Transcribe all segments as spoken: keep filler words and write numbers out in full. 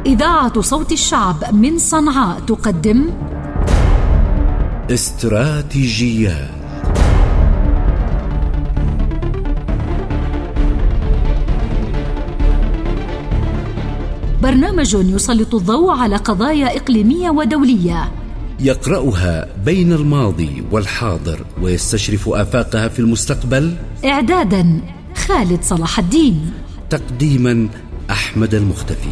إذاعة صوت الشعب من صنعاء تقدم استراتيجيات. برنامج يسلط الضوء على قضايا إقليمية ودولية، يقرأها بين الماضي والحاضر ويستشرف آفاقها في المستقبل. إعدادا خالد صلاح الدين، تقديما أحمد المختفي.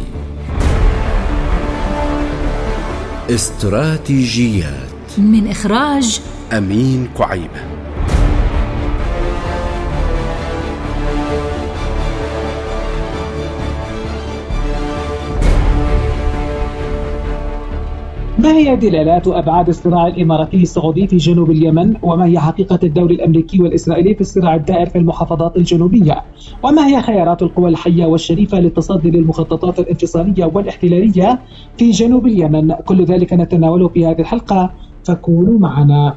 استراتيجيات من إخراج أمين كعيبة. ما هي دلالات وأبعاد الصراع الإماراتي السعودي في جنوب اليمن؟ وما هي حقيقة الدور الأمريكي والإسرائيلي في الصراع الدائر في المحافظات الجنوبية؟ وما هي خيارات القوى الحية والشريفة للتصدي للمخططات الانفصالية والاحتلالية في جنوب اليمن؟ كل ذلك نتناوله في هذه الحلقة، فكونوا معنا.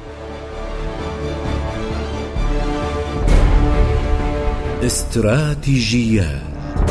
استراتيجيات.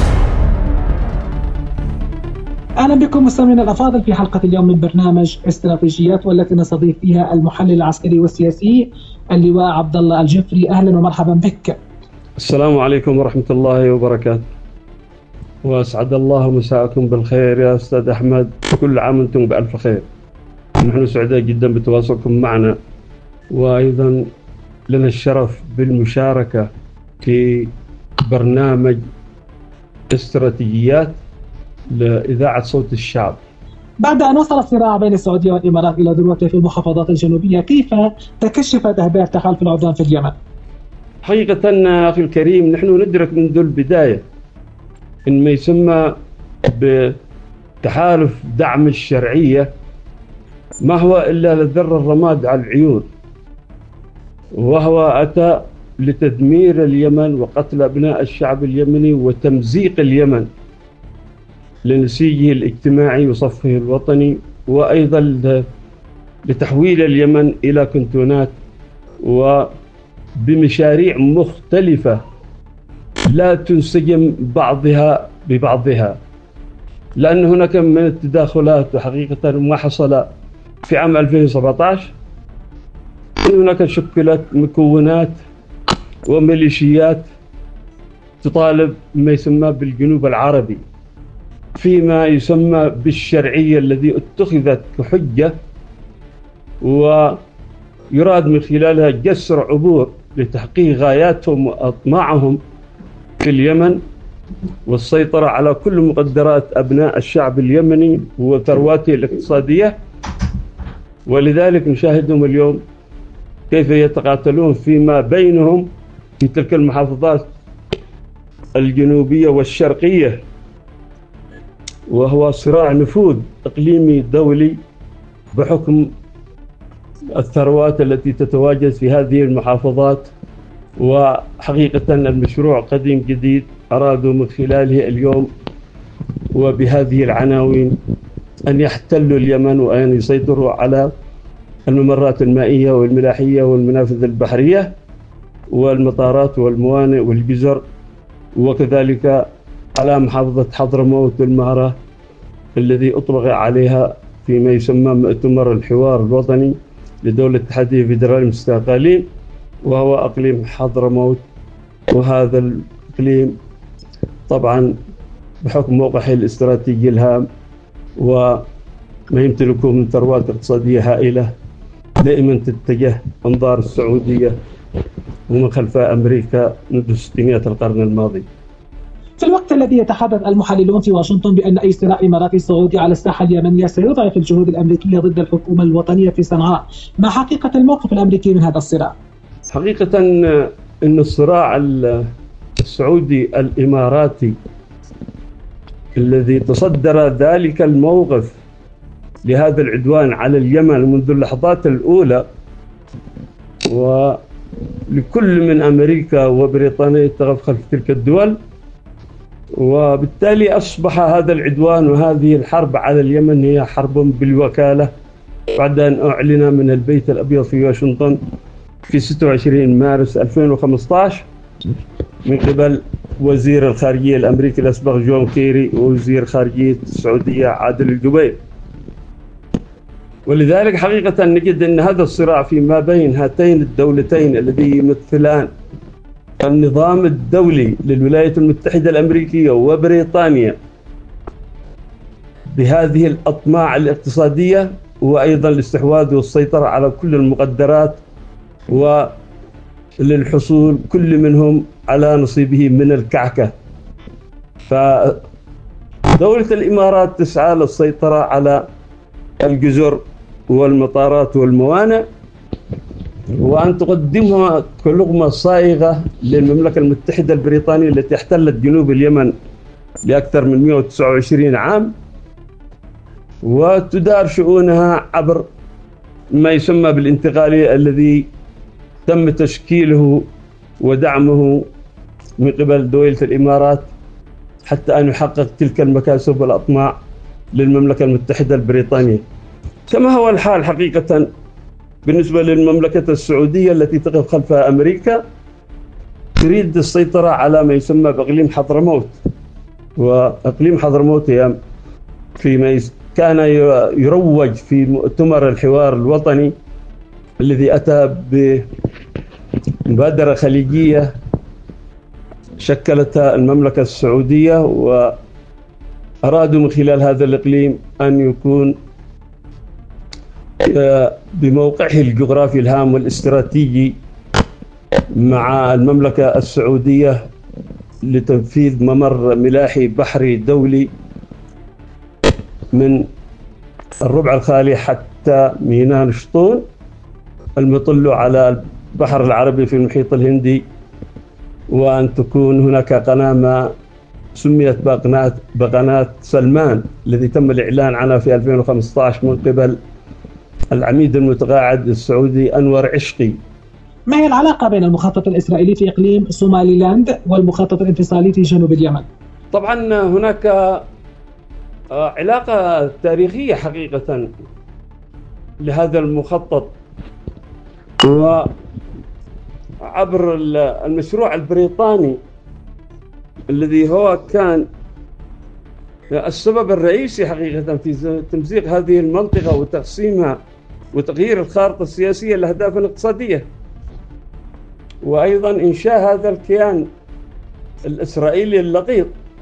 أهلا بكم مستمعينا الأفاضل في حلقة اليوم من برنامج استراتيجيات، والتي نستضيف فيها المحلل العسكري والسياسي اللواء عبد الله الجفري. أهلا ومرحبا بك. السلام عليكم ورحمة الله وبركاته، وأسعد الله مساءكم بالخير يا أستاذ أحمد، كل عام وأنتم بألف خير. نحن سعداء جدا بتواصلكم معنا، وأيضا لنا الشرف بالمشاركة في برنامج استراتيجيات لإذاعة صوت الشعب. بعد أن وصل الصراع بين السعودية والإمارات إلى ذروته في المحافظات الجنوبية، كيف تكشفت أهداف تحالف العدوان في اليمن؟ حقيقة أخي الكريم، نحن ندرك منذ البداية إن ما يسمى بتحالف دعم الشرعية ما هو إلا لذر الرماد على العيون، وهو أتى لتدمير اليمن وقتل أبناء الشعب اليمني وتمزيق اليمن لنسيجه الاجتماعي وصفه الوطني، وأيضا لتحويل اليمن إلى كنتونات وبمشاريع مختلفة لا تنسجم بعضها ببعضها، لأن هناك من التداخلات. وحقيقة ما حصل في عام ألفين وسبعة عشر هناك شكلت مكونات وميليشيات تطالب ما يسمى بالجنوب العربي فيما يسمى بالشرعية الذي اتخذت كحجة، ويراد من خلالها جسر عبور لتحقيق غاياتهم وأطماعهم في اليمن والسيطرة على كل مقدرات أبناء الشعب اليمني وثرواته الاقتصادية. ولذلك نشاهدهم اليوم كيف يتقاتلون فيما بينهم في تلك المحافظات الجنوبية والشرقية، وهو صراع نفوذ إقليمي دولي بحكم الثروات التي تتواجد في هذه المحافظات. وحقيقة المشروع قديم جديد أرادوا من خلاله اليوم وبهذه العناوين أن يحتلوا اليمن وأن يسيطروا على الممرات المائية والملاحية والمنافذ البحرية والمطارات والموانئ والجزر، وكذلك على محافظة حضرموت والمهرة الذي أطلق عليها فيما يسمى مؤتمر الحوار الوطني لدولة الاتحادية الفيدرالية المستقلين، وهو أقليم حضرموت. وهذا الإقليم طبعا بحكم موقعه الاستراتيجي الهام وما يمتلكه من ثروات اقتصادية هائلة دائما تتجه أنظار السعودية ومن خلفها أمريكا منذ ستينيات القرن الماضي. في الوقت الذي يتحدث المحللون في واشنطن بأن أي صراع إماراتي سعودي على الساحة اليمنية سيضعف الجهود الأمريكية ضد الحكومة الوطنية في صنعاء، ما حقيقة الموقف الأمريكي من هذا الصراع؟ حقيقة أن الصراع السعودي الإماراتي الذي تصدر ذلك الموقف لهذا العدوان على اليمن منذ اللحظات الأولى، ولكل من أمريكا وبريطانيا يتغف خلف تلك الدول، وبالتالي أصبح هذا العدوان وهذه الحرب على اليمن هي حرب بالوكالة بعد أن أعلن من البيت الأبيض في واشنطن في ستة وعشرين مارس ألفين وخمسة عشر من قبل وزير الخارجية الأمريكي الأسبق جون كيري ووزير خارجية السعودية عادل الجبير. ولذلك حقيقة نجد أن هذا الصراع فيما بين هاتين الدولتين الذي يمثلان النظام الدولي للولايات المتحدة الأمريكية وبريطانيا بهذه الأطماع الاقتصادية، وأيضا الاستحواذ والسيطرة على كل المقدرات وللحصول كل منهم على نصيبه من الكعكة. فدولة الإمارات تسعى للسيطرة على الجزر والمطارات والموانئ، وأن تقدمها كلغمة صائغة للمملكة المتحدة البريطانية التي احتلت جنوب اليمن لأكثر من مئة وتسعة وعشرين عام، وتدار شؤونها عبر ما يسمى بالانتقالية الذي تم تشكيله ودعمه من قبل دولة الإمارات حتى أن يحقق تلك المكاسب والأطماع للمملكة المتحدة البريطانية. كما هو الحال حقيقة بالنسبة للمملكة السعودية التي تقف خلفها أمريكا، تريد السيطرة على ما يسمى بإقليم حضرموت. وإقليم حضرموت هي فيما كان يروج في مؤتمر الحوار الوطني الذي أتى بمبادرة خليجية شكلتها المملكة السعودية، وأرادوا من خلال هذا الإقليم أن يكون بموقعه الجغرافي الهام والاستراتيجي مع المملكة السعودية لتنفيذ ممر ملاحي بحري دولي من الربع الخالي حتى ميناء نشطون المطل على البحر العربي في المحيط الهندي، وأن تكون هناك قناة ما سميت بقناة بقناة سلمان الذي تم الإعلان عنها في ألفين وخمسة عشر من قبل العميد المتقاعد السعودي أنور عشقي. ما هي العلاقة بين المخطط الإسرائيلي في إقليم سوماليلاند والمخطط الانفصالي في جنوب اليمن؟ طبعا هناك علاقة تاريخية حقيقة لهذا المخطط، وعبر المشروع البريطاني الذي هو كان السبب الرئيسي حقيقة في تمزيق هذه المنطقة وتقسيمها وتغيير الخارطة السياسية لأهداف اقتصادية، وأيضا إنشاء هذا الكيان الإسرائيلي اللقيط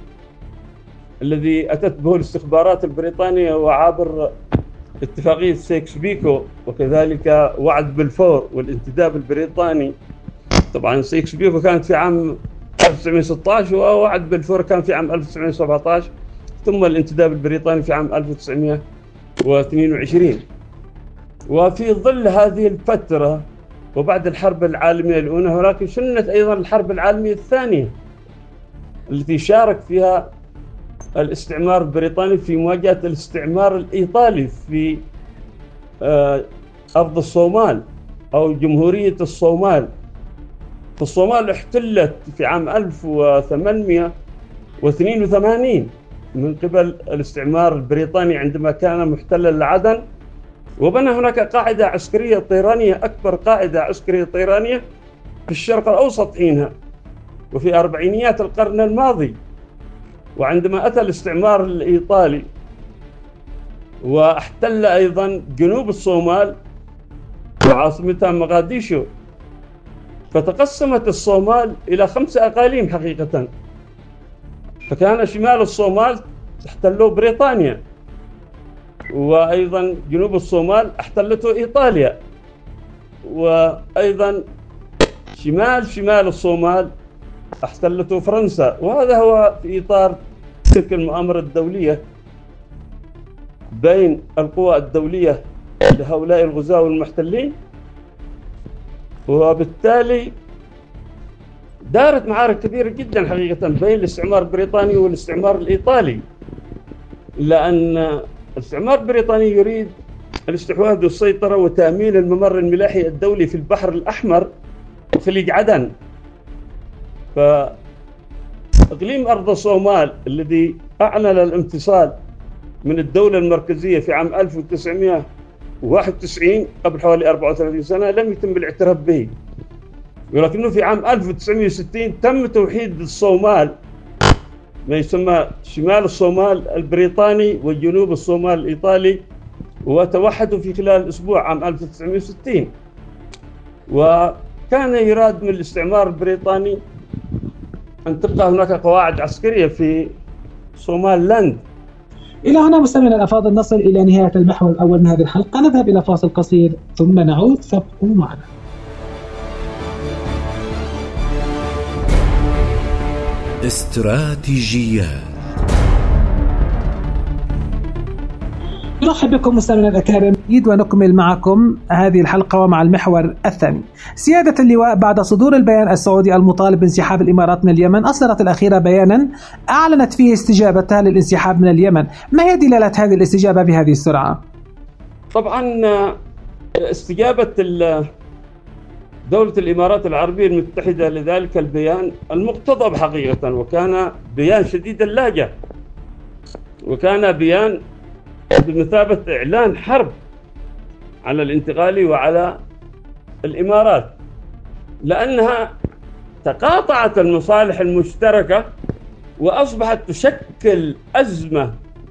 الذي أتت به الاستخبارات البريطانية وعبر اتفاقية سيكس بيكو، وكذلك وعد بلفور والانتداب البريطاني. طبعا سيكس بيكو كانت في عام ألف وتسعمئة وستة عشر ووعد بلفور كان في عام ألف وتسعمئة وسبعة عشر، ثم الانتداب البريطاني في عام ألف وتسعمئة واثنين وعشرين. وفي ظل هذه الفترة وبعد الحرب العالمية الأولى هناك شنت أيضا الحرب العالمية الثانية التي شارك فيها الاستعمار البريطاني في مواجهة الاستعمار الإيطالي في أرض الصومال أو جمهورية الصومال. فالصومال احتلت في عام ألف وثمانمئة واثنين وثمانين من قبل الاستعمار البريطاني عندما كان محتلا لعدن، وبنى هناك قاعدة عسكرية طيرانية، أكبر قاعدة عسكرية طيرانية في الشرق الأوسط حينها وفي أربعينيات القرن الماضي. وعندما أتى الاستعمار الإيطالي واحتل أيضا جنوب الصومال وعاصمتها مقديشو، فتقسمت الصومال إلى خمسة أقاليم حقيقة. فكان شمال الصومال تحتله بريطانيا، وأيضا جنوب الصومال احتلته إيطاليا، وأيضا شمال شمال الصومال احتلته فرنسا. وهذا هو في إطار تلك المؤامرة الدولية بين القوى الدولية لهؤلاء الغزاة والمحتلين، وبالتالي دارت معارك كبيرة جدا حقيقة بين الاستعمار البريطاني والاستعمار الإيطالي، لأن الاستعمار البريطاني يريد الاستحواذ والسيطرة وتأمين الممر الملاحي الدولي في البحر الأحمر وخليج عدن. فإقليم أرض الصومال الذي أعلن الانفصال من الدولة المركزية في عام ألف وتسعمئة وواحد وتسعين قبل حوالي أربعة وثلاثين سنة لم يتم الاعتراف به، ولكنه في عام ألف وتسعمئة وستين تم توحيد الصومال، ما يسمى شمال الصومال البريطاني وجنوب الصومال الإيطالي، وتوحدوا في خلال أسبوع عام ألف وتسعمئة وستين. وكان يراد من الاستعمار البريطاني أن تبقى هناك قواعد عسكرية في صومال لاند. إلى هنا مستمعينا الأفاضل نصل إلى نهاية المحور الأول من هذه الحلقة، نذهب إلى فاصل قصير ثم نعود، فابقوا معنا. استراتيجيات. نرحب بكم مستمعينا الأكارم، نريد ونكمل معكم هذه الحلقة ومع المحور الثاني. سيادة اللواء، بعد صدور البيان السعودي المطالب بانسحاب الإمارات من اليمن، أصدرت الأخيرة بيانا أعلنت فيه استجابتها للانسحاب من اليمن. ما هي دلالة هذه الاستجابة بهذه السرعة؟ طبعا استجابة دولة الإمارات العربية المتحدة لذلك البيان المقتضب حقيقة، وكان بيان شديد اللهجة، وكان بيان بمثابة إعلان حرب على الانتقالي وعلى الإمارات، لأنها تقاطعت المصالح المشتركة وأصبحت تشكل أزمة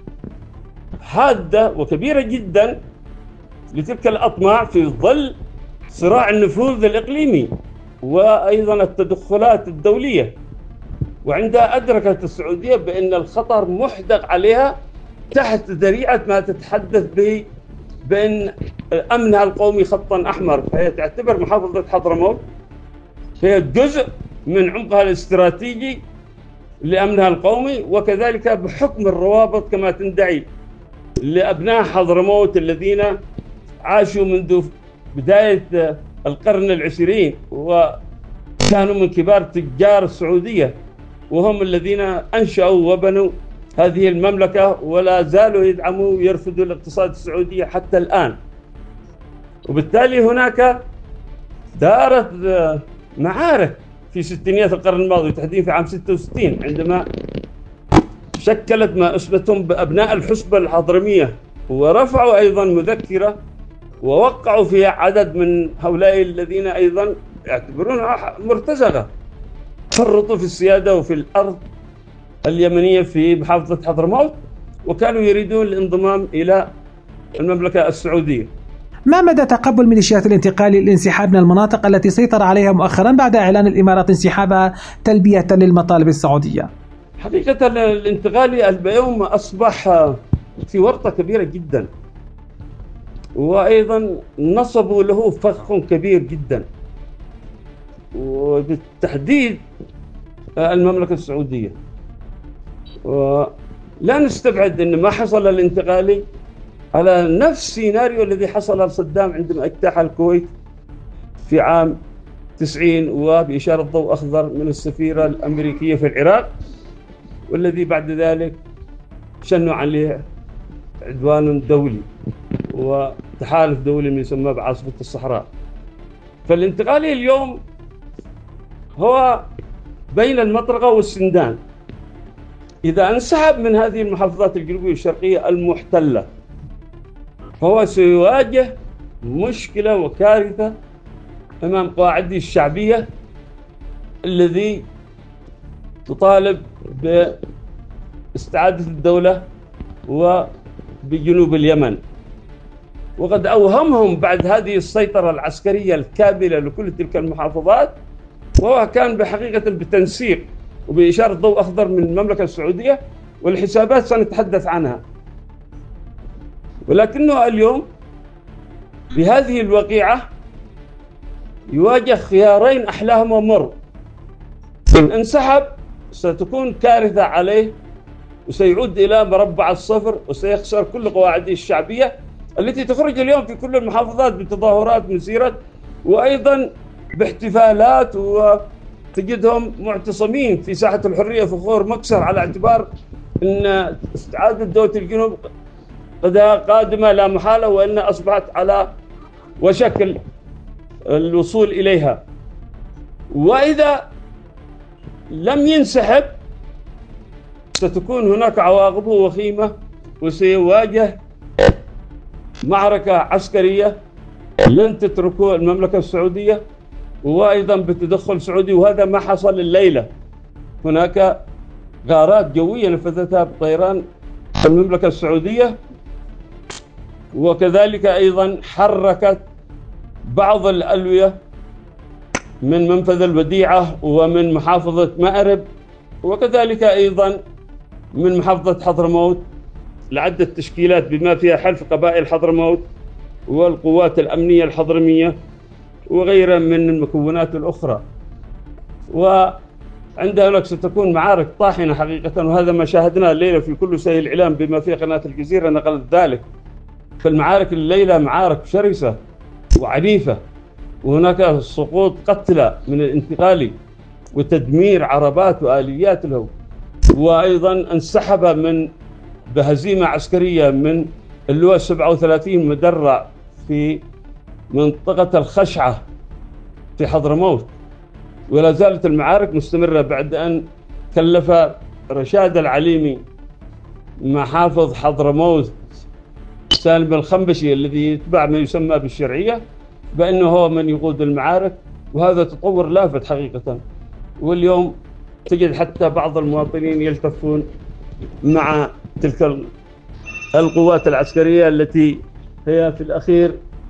حادة وكبيرة جدا لتلك الأطماع في ظل صراع النفوذ الإقليمي وأيضا التدخلات الدولية. وعندها أدركت السعودية بأن الخطر محدق عليها تحت ذريعة ما تتحدث به بأن أمنها القومي خطا أحمر، فهي تعتبر محافظة حضرموت هي جزء من عمقها الاستراتيجي لأمنها القومي، وكذلك بحكم الروابط كما تندعي لأبناء حضرموت الذين عاشوا منذ بداية القرن العشرين وكانوا من كبار تجار السعودية، وهم الذين أنشأوا وبنوا هذه المملكة ولا زالوا يدعموا ويرفضوا الاقتصاد السعودي حتى الآن. وبالتالي هناك دارت معارك في ستينيات القرن الماضي، تحديدا في عام ستة وستين عندما شكلت ما أسمتهم بأبناء الحسبة الحضرمية، ورفعوا أيضا مذكرة ووقعوا فيها عدد من هؤلاء الذين أيضا يعتبرونها مرتزقة، فرطوا في السيادة وفي الأرض اليمنية في محافظة حضرموت، وكانوا يريدون الانضمام إلى المملكة السعودية. ما مدى تقبل ميليشيات الانتقال للانسحاب من المناطق التي سيطر عليها مؤخرا بعد إعلان الإمارات انسحابها تلبية للمطالب السعودية؟ حقيقة الانتقالي اليوم أصبح في ورطة كبيرة جدا، وأيضا نصبوا له فخ كبير جدا، وبالتحديد المملكة السعودية. ولا نستبعد أن ما حصل الانتقالي على نفس السيناريو الذي حصل لصدام عندما اجتاح الكويت في عام تسعين وبإشارة ضوء أخضر من السفيرة الأمريكية في العراق، والذي بعد ذلك شنوا عليه عدوان دولي وتحالف دولي يسمى بعاصفة الصحراء. فالانتقالي اليوم هو بين المطرقة والسندان. إذا انسحب من هذه المحافظات الجنوبية والشرقية المحتلة فهو سيواجه مشكلة وكارثة أمام قواعده الشعبية الذي تطالب باستعادة الدولة وبجنوب اليمن. وقد أوهمهم بعد هذه السيطرة العسكرية الكاملة لكل تلك المحافظات، وهو كان بحقيقة بتنسيق وبإشارة ضوء أخضر من المملكة السعودية، والحسابات سنتحدث عنها. ولكنه اليوم بهذه الوقيعة يواجه خيارين أحلاهما مر. إن انسحب ستكون كارثة عليه وسيعود إلى مربع الصفر، وسيخسر كل قواعده الشعبية التي تخرج اليوم في كل المحافظات بتظاهرات مثيرة، وأيضا باحتفالات، وتجدهم معتصمين في ساحة الحرية في خور مكسر على اعتبار أن استعادة دولة الجنوب قد قادمة لا محالة، وأن أصبحت على وشك الوصول إليها. وإذا لم ينسحب ستكون هناك عواقبه وخيمة، وسيواجه معركة عسكرية لن تتركه المملكة السعودية، وأيضا بتدخل سعودي، وهذا ما حصل الليلة. هناك غارات جوية نفذتها بطيران المملكة السعودية، وكذلك أيضا حركت بعض الألوية من منفذ الوديعة ومن محافظة مأرب، وكذلك أيضا من محافظة حضرموت لعدة تشكيلات بما فيها حلف قبائل حضرموت والقوات الأمنية الحضرمية وغيرها من المكونات الأخرى. وعندها لك ستكون معارك طاحنة حقيقة، وهذا ما شاهدناه الليلة في كل وسائل الإعلام بما فيها قناة الجزيرة نقلت ذلك. فالمعارك الليلة معارك شرسة وعنيفة، وهناك سقوط قتلى من الانتقالي وتدمير عربات وآليات له، وأيضا انسحب من بهزيمة عسكرية من اللواء سبعة وثلاثين مدرع في منطقة الخشعة في حضرموت. ولا زالت المعارك مستمرة بعد أن كلف رشاد العليمي محافظ حضرموت سالم الخنبشي الذي يتبع ما يسمى بالشرعية بأنه هو من يقود المعارك، وهذا تطور لافت حقيقة. واليوم تجد حتى بعض المواطنين يلتفون مع تلك القوات العسكرية التي هي في الأخير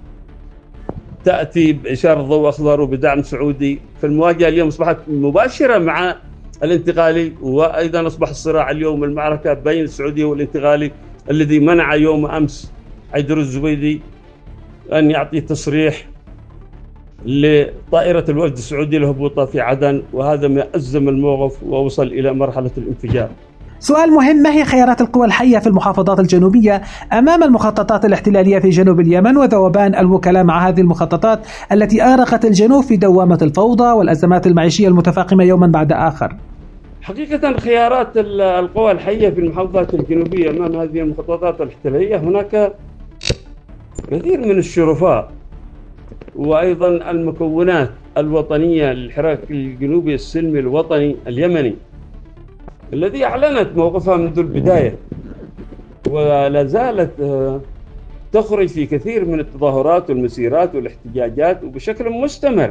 تأتي بإشارة ضوء أخضر وبدعم سعودي. فالمواجهة اليوم أصبحت مباشرة مع الانتقالي، وأيضا أصبح الصراع اليوم المعركة بين السعودية والانتقالي الذي منع يوم أمس عيدروس الزبيدي أن يعطي تصريح لطائرة الوفد السعودي لهبوطها في عدن، وهذا ما أزم الموقف ووصل إلى مرحلة الانفجار. سؤال مهم: ما هي خيارات القوى الحية في المحافظات الجنوبية أمام المخططات الاحتلالية في جنوب اليمن وذوبان الوكلاء مع هذه المخططات التي أرقت الجنوب في دوامة الفوضى والأزمات المعيشية المتفاقمة يوما بعد آخر؟ حقيقة خيارات القوى الحية في المحافظات الجنوبية أمام هذه المخططات الاحتلالية، هناك كثير من الشرفاء وأيضا المكونات الوطنية للحراك الجنوبي السلمي الوطني اليمني الذي أعلنت موقفها منذ البداية، ولا زالت تخرج في كثير من التظاهرات والمسيرات والاحتجاجات وبشكل مستمر.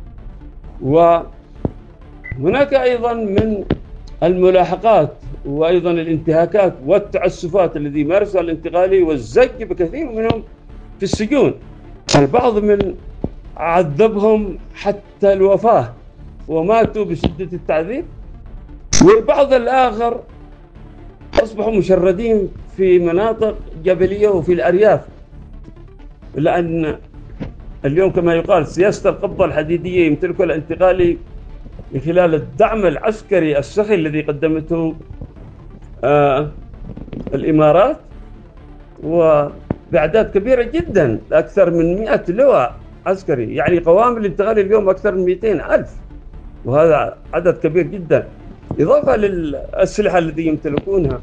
وهناك أيضا من الملاحقات وأيضا الانتهاكات والتعسفات الذي مارسها الانتقالي والزج بكثير منهم في السجون. البعض من عذبهم حتى الوفاة وماتوا بشدة التعذيب، والبعض الآخر أصبحوا مشردين في مناطق جبلية وفي الأرياف، لأن اليوم كما يقال سياسة القبضة الحديدية يمتلكها الانتقالي من خلال الدعم العسكري السخي الذي قدمته آه الإمارات، وبأعداد كبيرة جدا أكثر من مئة لواء عسكري، يعني قوام الانتقالي اليوم أكثر من مئتين ألف، وهذا عدد كبير جدا إضافة للأسلحة التي يمتلكونها.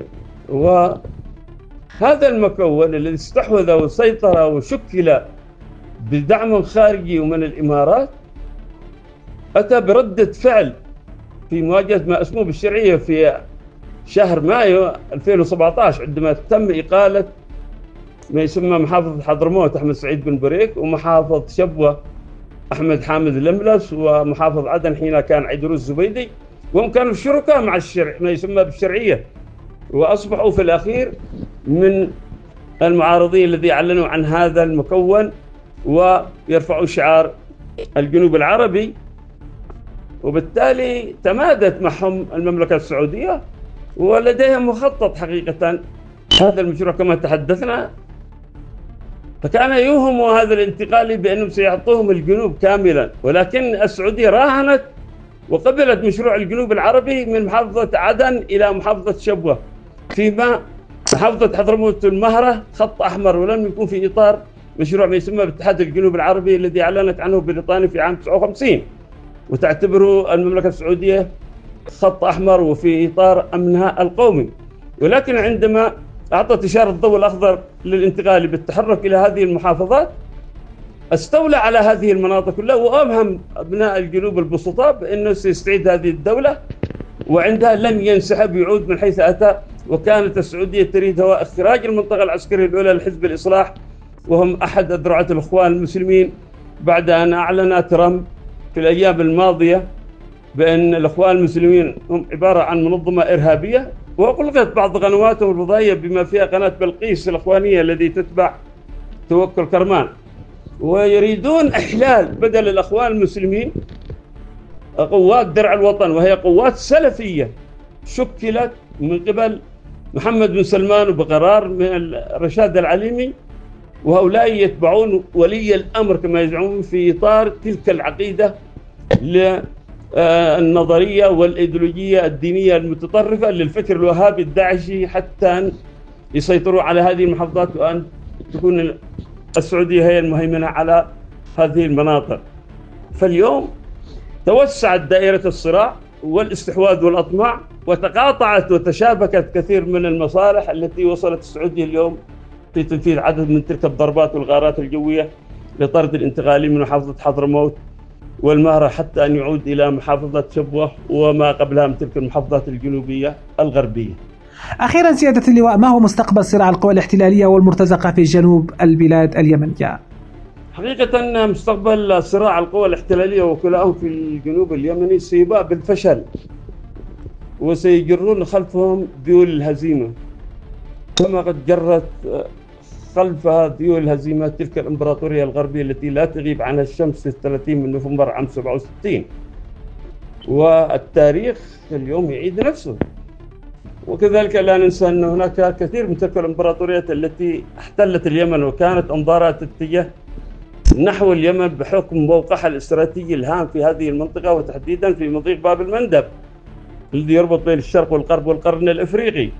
وهذا المكون الذي استحوذ وسيطر وشكل بدعم خارجي ومن الإمارات أتى بردة فعل في مواجهة ما اسمه بالشرعية في شهر مايو ألفين وسبعة عشر، عندما تم إقالة ما يسمى محافظ حضرموت أحمد سعيد بن بريك، ومحافظ شبوة أحمد حامد الملس، ومحافظ عدن حين كان عيدروس الزبيدي، وهم كانوا شركاء مع الشرع ما يسمى بالشرعية، وأصبحوا في الأخير من المعارضين الذي أعلنوا عن هذا المكون ويرفعوا شعار الجنوب العربي. وبالتالي تمادت معهم المملكة السعودية ولديهم مخطط حقيقة هذا المشروع كما تحدثنا. فكان يوهم هذا الانتقالي بأنهم سيعطوهم الجنوب كاملا، ولكن السعودية راهنت وقبلت مشروع الجنوب العربي من محافظة عدن إلى محافظة شبوة، فيما محافظة حضرموت المهرة خط أحمر، ولم يكون في إطار مشروع ما يسمى باتحاد الجنوب العربي الذي أعلنت عنه بريطانيا في عام تسعة وخمسين، وتعتبره المملكة السعودية خط أحمر وفي إطار أمنها القومي. ولكن عندما أعطت إشارة الضوء الأخضر للانتقال بالتحرك إلى هذه المحافظات استولى على هذه المناطق كلها، وأوهم أبناء الجنوب البسطاء بأنه سيستعيد هذه الدولة، وعندها لم ينسحب يعود من حيث أتى. وكانت السعودية تريد هو إخراج المنطقة العسكرية الأولى لحزب الإصلاح، وهم أحد أذرعة الإخوان المسلمين، بعد أن أعلن ترامب في الأيام الماضية بأن الأخوان المسلمين هم عبارة عن منظمة إرهابية، وأغلقت بعض قنواتهم الفضائية بما فيها قناة بلقيس الأخوانية التي تتبع توكل كرمان، ويريدون إحلال بدل الأخوان المسلمين قوات درع الوطن، وهي قوات سلفية شكلت من قبل محمد بن سلمان وبقرار من رشاد العليمي، وهؤلاء يتبعون ولي الأمر كما يزعمون في إطار تلك العقيدة للنظرية والإيديولوجية الدينية المتطرفة للفكر الوهابي الداعشي، حتى أن يسيطروا على هذه المحافظات وأن تكون السعودية هي المهيمنة على هذه المناطق. فاليوم توسعت دائرة الصراع والاستحواذ والأطماع، وتقاطعت وتشابكت كثير من المصالح التي وصلت السعودية اليوم في تنفيذ عدد من تلك الضربات والغارات الجوية لطرد الانتقالي من محافظة حضرموت والمهرة حتى أن يعود إلى محافظة شبوة وما قبلها من تلك المحافظات الجنوبية الغربية. أخيرا سيادة اللواء، ما هو مستقبل صراع القوى الاحتلالية والمرتزقة في جنوب البلاد اليمنية؟ حقيقة مستقبل صراع القوى الاحتلالية وكلاهم في الجنوب اليمني سيباء بالفشل، وسيجرون خلفهم ذيول الهزيمة كما قد جرت خلفها ذيول الهزيمة تلك الإمبراطورية الغربية التي لا تغيب عنها الشمس في الثلاثين من نوفمبر عام سبعة وستين. والتاريخ اليوم يعيد نفسه، وكذلك لا ننسى أن هناك كثير من تلك الإمبراطوريات التي احتلت اليمن وكانت أنظارها تتجه نحو اليمن بحكم موقعها الاستراتيجي الهام في هذه المنطقة، وتحديدا في مضيق باب المندب الذي يربط بين الشرق والغرب والقرن الإفريقي.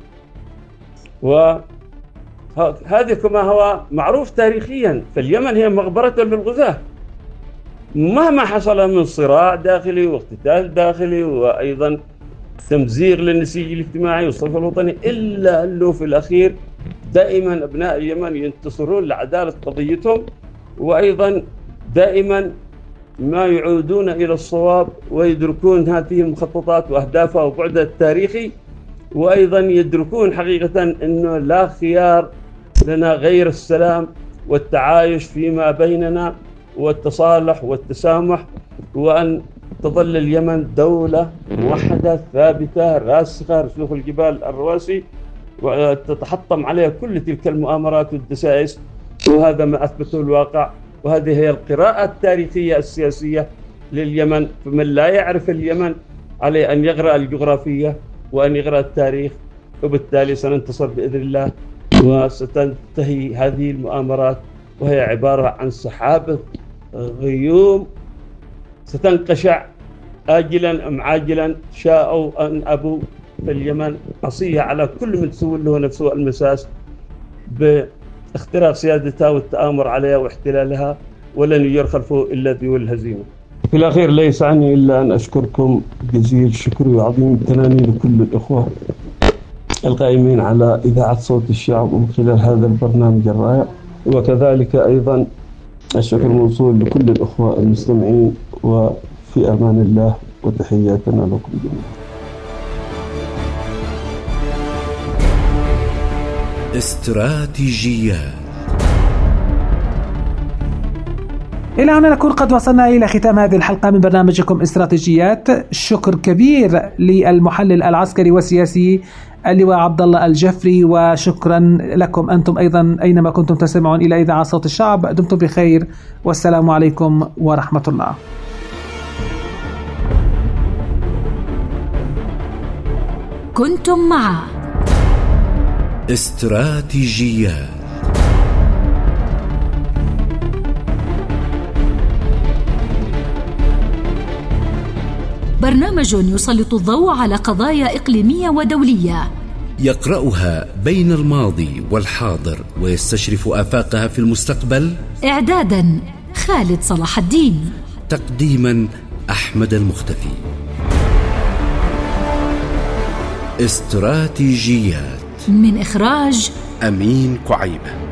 وهذه كما هو معروف تاريخيا، فاليمن هي مقبرة للغزاة مهما حصل من صراع داخلي واقتتال داخلي وأيضا تمزيق للنسيج الاجتماعي والصف الوطني، إلا أنه في الأخير دائما أبناء اليمن ينتصرون لعدالة قضيتهم، وأيضا دائما ما يعودون إلى الصواب ويدركون هذه المخططات وأهدافها وبعدها التاريخي، وأيضا يدركون حقيقة أنه لا خيار لنا غير السلام والتعايش فيما بيننا والتصالح والتسامح، وأن تظل اليمن دولة موحدة ثابتة راسخة رسوخ الجبال الرواسي، وتتحطم عليها كل تلك المؤامرات والدسائس، وهذا ما أثبته الواقع، وهذه هي القراءة التاريخية السياسية لليمن. فمن لا يعرف اليمن عليه أن يقرأ الجغرافية وأن يقرأ التاريخ، وبالتالي سننتصر بإذن الله، وستنتهي هذه المؤامرات وهي عبارة عن سحابة غيوم ستنقشع آجلا أم عاجلا، شاءوا أن أبوا. في اليمن عصية على كل من تسول له نفسه المساس باختراق سيادتها والتآمر عليها واحتلالها، ولن يجر خلفه إلا ذيول الهزيمة. في الأخير لا يسعني إلا أن أشكركم جزيل الشكر وعظيم التناني لكل الإخوة القائمين على إذاعة صوت الشعب من خلال هذا البرنامج الرائع، وكذلك أيضا الشكر موصول لكل الإخوة المستمعين، وفي أمان الله وتحياتنا لكم جميعا. استراتيجيات. إلى هنا نكون قد وصلنا إلى ختام هذه الحلقة من برنامجكم استراتيجيات. شكر كبير للمحلل العسكري والسياسي اللواء عبد الله الجفري، وشكرا لكم أنتم أيضا أينما كنتم تستمعون إلى إذاعة صوت الشعب. دمتم بخير والسلام عليكم ورحمة الله. كنتم مع استراتيجيات، برنامج يسلط الضوء على قضايا إقليمية ودولية، يقرأها بين الماضي والحاضر ويستشرف آفاقها في المستقبل. إعدادا خالد صلاح الدين، تقديما أحمد المختفي. استراتيجيات من إخراج أمين كعيبة.